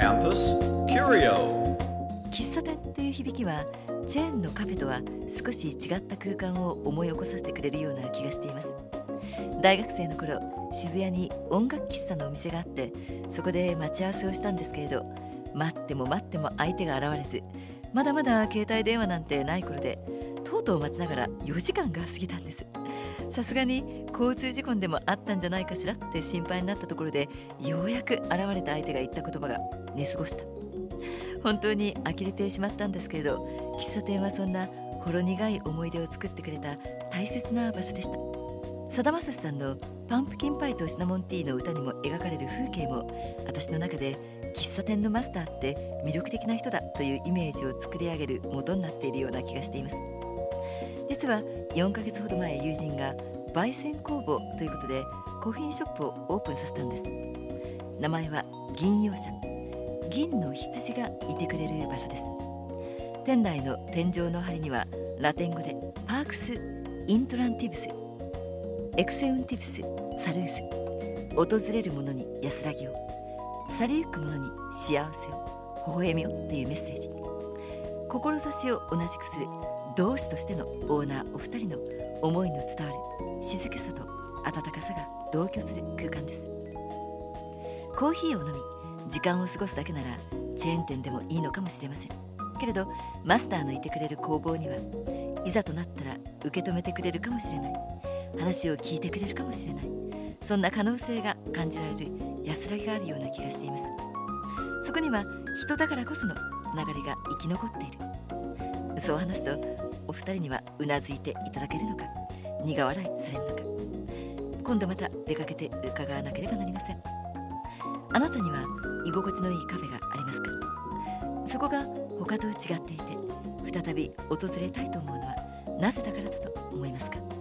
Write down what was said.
Campus Curio。 喫茶店という響きはチェーンのカフェとは少し違った空間を思い起こさせてくれるような気がしています。大学生の頃、渋谷に音楽喫茶のお店があって、そこで待ち合わせをしたんですけれど、待っても待っても相手が現れず、まだまだ携帯電話なんてない頃で、とうとう待ちながら4時間が過ぎたんです。さすがに交通事故でもあったんじゃないかしらって心配になったところで、ようやく現れた相手が言った言葉が寝過ごした。本当に呆れてしまったんですけれど、喫茶店はそんなほろ苦い思い出を作ってくれた大切な場所でした。さだまさしさんのパンプキンパイとシナモンティーの歌にも描かれる風景も、私の中で喫茶店のマスターって魅力的な人だというイメージを作り上げる元になっているような気がしています。実は4ヶ月ほど前、友人が焙煎工房ということでコーヒーショップをオープンさせたんです。名前は銀葉社、銀の羊がいてくれる場所です。店内の天井の梁にはラテン語でパークス・イントランティブス、エクセウンティブス・サルース、訪れる者に安らぎを、去りゆく者に幸せを、微笑みをというメッセージ。志を同じくする同志としてのオーナーお二人の思いの伝わる静けさと温かさが同居する空間です。コーヒーを飲み時間を過ごすだけならチェーン店でもいいのかもしれませんけれど、マスターのいてくれる工房にはいざとなったら受け止めてくれるかもしれない、話を聞いてくれるかもしれない、そんな可能性が感じられる安らぎがあるような気がしています。そこには人だからこそのつながりが生き残っている。そう話すとお二人にはうなずいていただけるのか、苦笑いされるのか、今度また出かけて伺わなければなりません。あなたには居心地のいいカフェがありますか？そこが他と違っていて再び訪れたいと思うのはなぜだからだと思いますか？